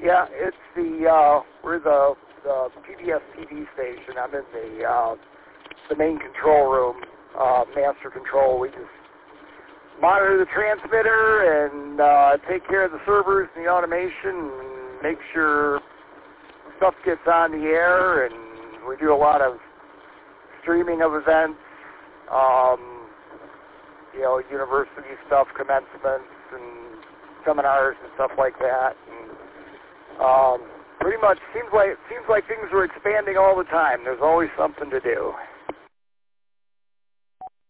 Yeah, it's we're the PBS TV station. I'm in the main control room, master control. We just monitor the transmitter and take care of the servers and the automation and make sure stuff gets on the air, and we do a lot of streaming of events, university stuff, commencements and seminars and stuff like that. And pretty much seems like things are expanding all the time. There's always something to do.